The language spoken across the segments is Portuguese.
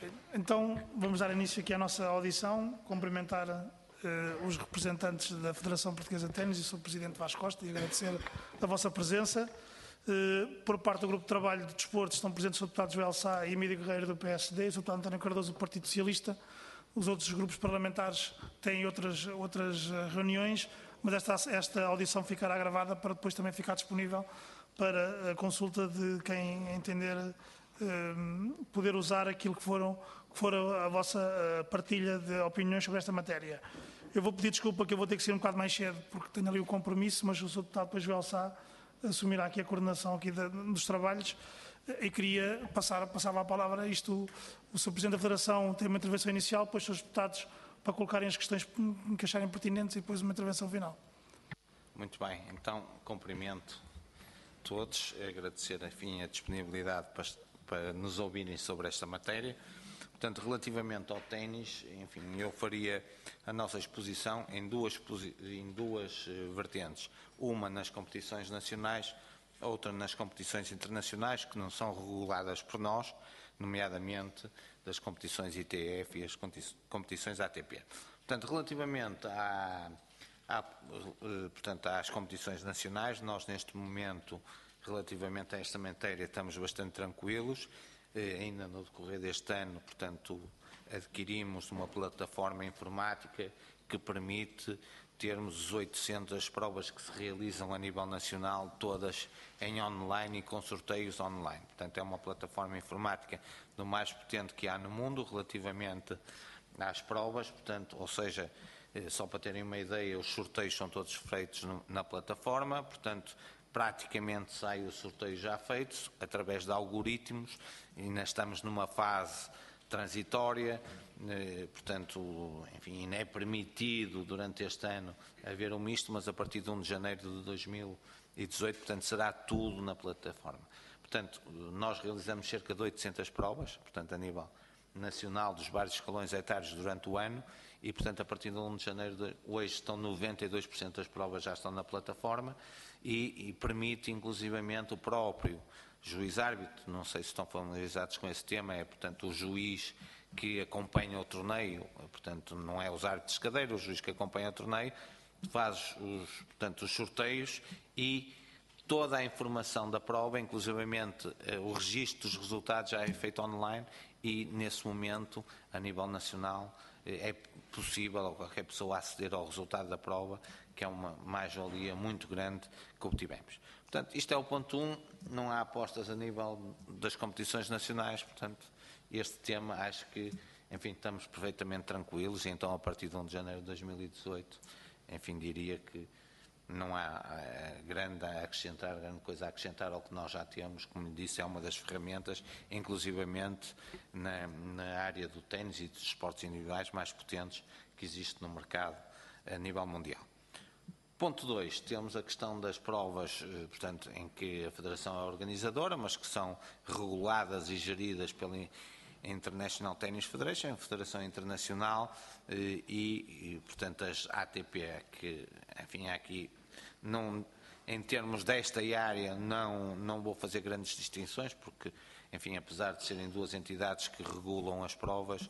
Ok. Então, vamos dar início aqui à nossa audição, cumprimentar os representantes da Federação Portuguesa de Ténis e o Sr. Presidente Vasco Costa e agradecer a vossa presença. Por parte do Grupo de Trabalho de Desporto estão presentes o Sr. Deputado Joel Sá e Emílio Guerreiro do PSD, o Sr. Deputado António Cardoso do Partido Socialista. Os outros grupos parlamentares têm outras reuniões, mas esta audição ficará gravada para depois também ficar disponível para a consulta de quem entender poder usar aquilo que for a vossa partilha de opiniões sobre esta matéria. Eu vou pedir desculpa que eu vou ter que sair um bocado mais cedo porque tenho ali o compromisso, mas o Sr. Deputado depois Joel Sá assumirá aqui a coordenação aqui dos trabalhos e queria passava a palavra a isto. O Sr. Presidente da Federação tem uma intervenção inicial, depois os deputados para colocarem as questões que acharem pertinentes e depois uma intervenção final. Muito bem, então cumprimento todos, agradecer enfim a disponibilidade para nos ouvirem sobre esta matéria. Portanto, relativamente ao ténis, enfim, eu faria a nossa exposição em duas vertentes. Uma nas competições nacionais, outra nas competições internacionais, que não são reguladas por nós, nomeadamente das competições ITF e as competições ATP. Portanto, relativamente às competições nacionais, nós neste momento, relativamente a esta matéria, estamos bastante tranquilos. Ainda no decorrer deste ano, portanto, adquirimos uma plataforma informática que permite termos 800 provas que se realizam a nível nacional, todas em online e com sorteios online. Portanto, é uma plataforma informática do mais potente que há no mundo relativamente às provas, portanto, ou seja, só para terem uma ideia, os sorteios são todos feitos na plataforma, portanto, praticamente sai o sorteio já feito, através de algoritmos, ainda estamos numa fase transitória, portanto, enfim, ainda é permitido durante este ano haver um misto, mas a partir de 1 de janeiro de 2018, portanto, será tudo na plataforma. Portanto, nós realizamos cerca de 800 provas, portanto, a nível nacional dos vários escalões etários durante o ano e, portanto, a partir de 1 de janeiro, hoje estão 92% das provas já estão na plataforma e permite, inclusivamente, o próprio juiz-árbitro, não sei se estão familiarizados com esse tema, é, portanto, o juiz que acompanha o torneio, portanto, não é os árbitros de cadeira, o juiz que acompanha o torneio, faz portanto, os sorteios e toda a informação da prova, inclusivamente o registro dos resultados já é feito online e, nesse momento, a nível nacional, é possível a qualquer pessoa aceder ao resultado da prova, que é uma mais-valia muito grande que obtivemos. Portanto, isto é o ponto 1, não há apostas a nível das competições nacionais, portanto, este tema acho que, enfim, estamos perfeitamente tranquilos e então a partir de 1 de janeiro de 2018, enfim, diria que não há grande coisa a acrescentar ao que nós já temos, como lhe disse, é uma das ferramentas, inclusivamente na área do ténis e dos esportes individuais mais potentes que existe no mercado a nível mundial. Ponto 2, temos a questão das provas, portanto, em que a Federação é organizadora, mas que são reguladas e geridas pela International Tennis Federation, a Federação Internacional, portanto, as ATP, que, enfim, aqui, não, em termos desta área, não vou fazer grandes distinções, porque, enfim, apesar de serem duas entidades que regulam as provas,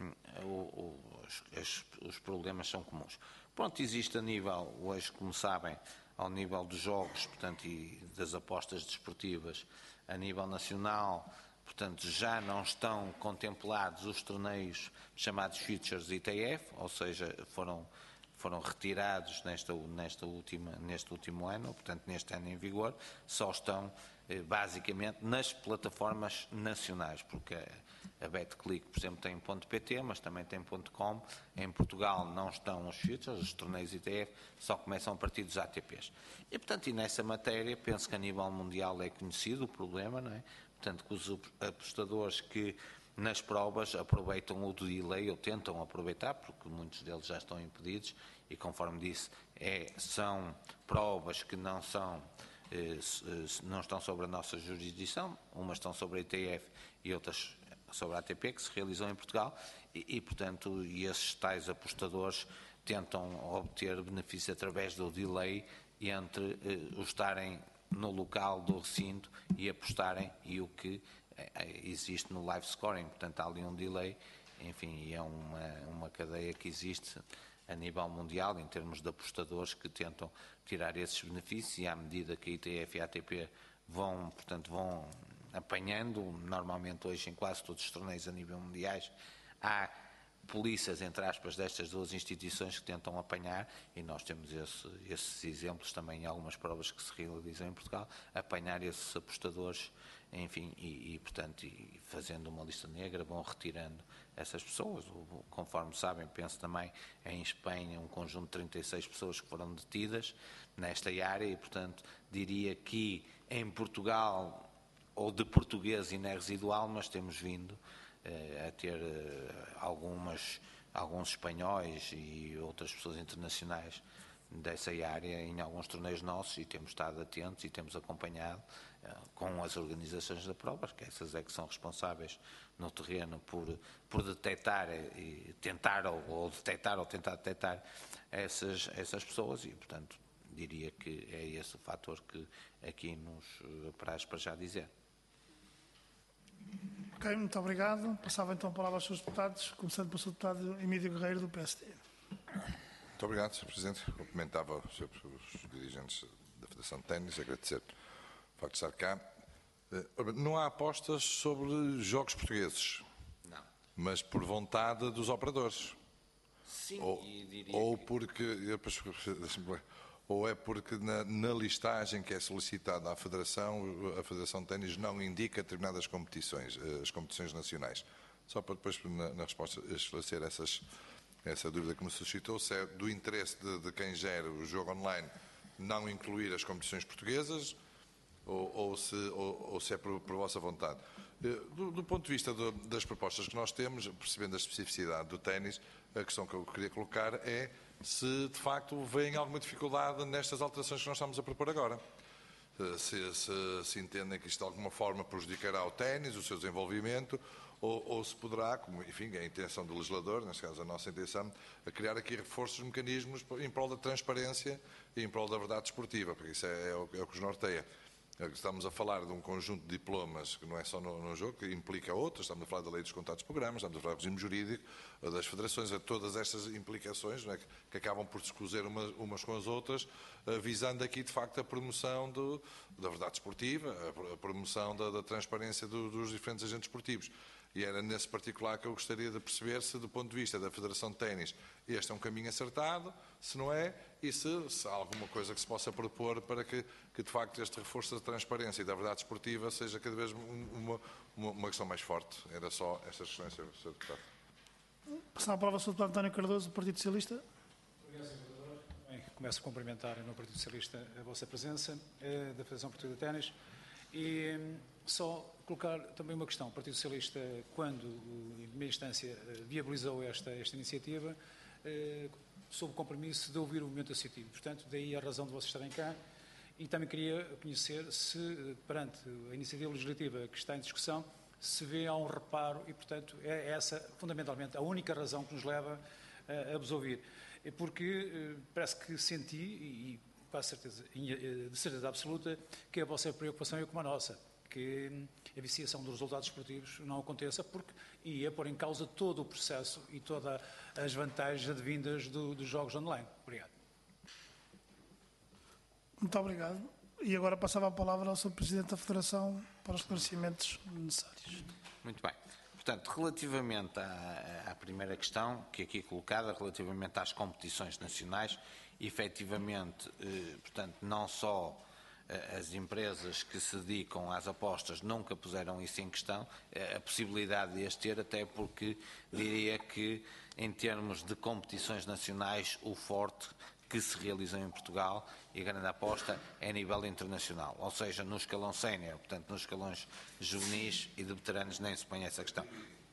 os problemas são comuns. Pronto, existe a nível, hoje, como sabem, ao nível dos jogos, portanto, e das apostas desportivas, a nível nacional, portanto, já não estão contemplados os torneios chamados Futures ITF, ou seja, foram retirados neste último ano, portanto, neste ano em vigor, só estão basicamente nas plataformas nacionais, porque a BetClick, por exemplo, tem .pt, mas também tem .com. Em Portugal não estão os Futures, os torneios ITF, só começam a partir dos ATPs. E, portanto, e nessa matéria, penso que a nível mundial é conhecido o problema, não é? Portanto, que os apostadores que nas provas aproveitam o delay ou tentam aproveitar, porque muitos deles já estão impedidos e, conforme disse, são provas que não estão sobre a nossa jurisdição, umas estão sobre a ITF e outras sobre a ATP, que se realizam em Portugal portanto, esses tais apostadores tentam obter benefício através do delay entre o estarem no local do recinto e apostarem e o que existe no live scoring, portanto há ali um delay, enfim, e é uma cadeia que existe a nível mundial em termos de apostadores que tentam tirar esses benefícios, e à medida que a ITF e a ATP vão apanhando, normalmente hoje em quase todos os torneios a nível mundiais, há polícias, entre aspas, destas duas instituições que tentam apanhar, e nós temos esses exemplos também em algumas provas que se realizam em Portugal, apanhar esses apostadores, enfim, portanto, fazendo uma lista negra, vão retirando essas pessoas. Conforme sabem, penso também em Espanha, um conjunto de 36 pessoas que foram detidas nesta área, e, portanto, diria que em Portugal, ou de português ainda é residual, mas temos vindo a ter alguns espanhóis e outras pessoas internacionais dessa área em alguns torneios nossos, e temos estado atentos e temos acompanhado com as organizações da prova, que essas é que são responsáveis no terreno por detectar e tentar ou tentar detectar essas pessoas, e, portanto, diria que é esse o fator que aqui nos apraz para já dizer. Ok, muito obrigado. Passava então a palavra aos seus deputados, começando pelo seu deputado Emílio Guerreiro, do PSD. Muito obrigado, Sr. Presidente. Cumprimentava os dirigentes da Federação de Ténis, agradecer o facto de estar cá. Não há apostas sobre jogos portugueses, Não. mas por vontade dos operadores. Sim, e diria ou é porque na listagem que é solicitada à Federação, a Federação de Ténis não indica determinadas competições, as competições nacionais. Só para depois, na resposta, esclarecer essa dúvida que me suscitou, se é do interesse de quem gera o jogo online não incluir as competições portuguesas ou se é por vossa vontade. Do ponto de vista das propostas que nós temos, percebendo a especificidade do ténis, a questão que eu queria colocar é se de facto vem alguma dificuldade nestas alterações que nós estamos a propor agora. Se entendem que isto de alguma forma prejudicará o ténis, o seu desenvolvimento, ou se poderá, como enfim, é a intenção do legislador, neste caso a nossa intenção, a criar aqui reforços de mecanismos em prol da transparência e em prol da verdade desportiva, porque isso é o que os norteia. Estamos a falar de um conjunto de diplomas que não é só no jogo, que implica outros. Estamos a falar da lei dos contratos de programas, estamos a falar do regime jurídico, das federações, a todas estas implicações, não é, que acabam por se cozer umas com as outras, visando aqui de facto a promoção da verdade esportiva, a promoção da transparência dos diferentes agentes esportivos. E era nesse particular que eu gostaria de perceber se, do ponto de vista da Federação de Ténis, este é um caminho acertado, se não é, e se há alguma coisa que se possa propor para que de facto este reforço da transparência e da verdade esportiva seja cada vez uma questão mais forte. Era só estas questões, Sr. Deputado. Passava a palavra ao Sr. Deputado António Cardoso, do Partido Socialista. Obrigado, Sr. Vereador. Bem, começo a cumprimentar no Partido Socialista a vossa presença, da Federação Portuguesa de Ténis, e só colocar também uma questão. O Partido Socialista, quando, em primeira instância, viabilizou esta iniciativa, sob o compromisso de ouvir o movimento associativo. Portanto, daí a razão de vocês estarem cá. E também queria conhecer se, perante a iniciativa legislativa que está em discussão, se vê há um reparo e, portanto, é essa, fundamentalmente, a única razão que nos leva a vos ouvir. Porque parece que senti, e com a certeza, de certeza absoluta, que a vossa preocupação é como a nossa, que a viciação dos resultados esportivos não aconteça, porque ia pôr em causa todo o processo e todas as vantagens advindas dos jogos online. Obrigado. Muito obrigado. E agora passava a palavra ao Sr. Presidente da Federação para os esclarecimentos necessários. Muito bem. Portanto, relativamente à primeira questão, que aqui é colocada, relativamente às competições nacionais, efetivamente, portanto, não só as empresas que se dedicam às apostas nunca puseram isso em questão, a possibilidade de as ter, até porque diria que, em termos de competições nacionais, o forte que se realizam em Portugal e a grande aposta é a nível internacional, ou seja, no escalão sénior, portanto, nos escalões juvenis e de veteranos nem se põe essa questão.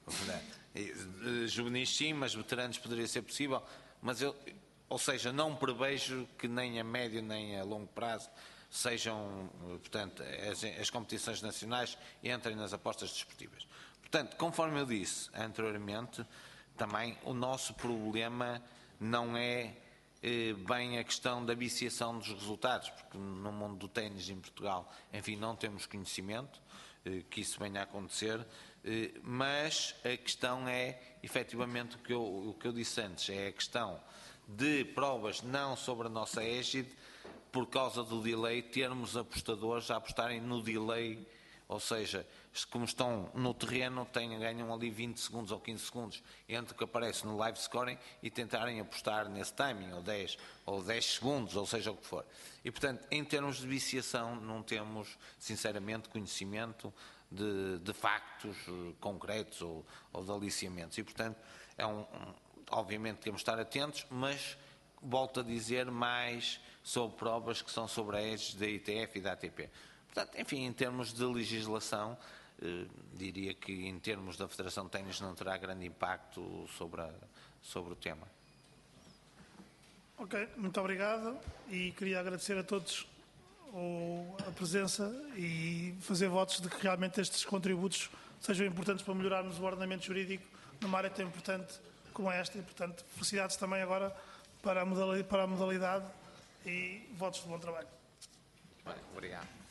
Juvenis sim, mas veteranos poderia ser possível, mas ou seja, não prevejo que nem a médio nem a longo prazo sejam, portanto, as competições nacionais entrem nas apostas desportivas. Portanto, conforme eu disse anteriormente, também o nosso problema não é bem a questão da viciação dos resultados, porque no mundo do ténis em Portugal, enfim, não temos conhecimento. que isso venha a acontecer, mas a questão é, efetivamente, o que eu disse antes, é a questão de provas não sobre a nossa égide, por causa do delay, termos apostadores a apostarem no delay, ou seja, como estão no terreno, ganham ali 20 segundos ou 15 segundos entre o que aparece no live scoring e tentarem apostar nesse timing, ou 10 segundos, ou seja o que for. E, portanto, em termos de viciação, não temos, sinceramente, conhecimento de factos concretos ou de aliciamentos. E, portanto, obviamente temos de estar atentos, mas volto a dizer mais sobre provas que são sobre a égide da ITF e da ATP. Portanto, enfim, em termos de legislação, diria que em termos da Federação de Ténis não terá grande impacto sobre o tema. Ok, muito obrigado e queria agradecer a todos a presença e fazer votos de que realmente estes contributos sejam importantes para melhorarmos o ordenamento jurídico numa área tão importante como esta e, portanto, felicidades também agora para a modalidade e votos de bom trabalho. Bem, obrigado.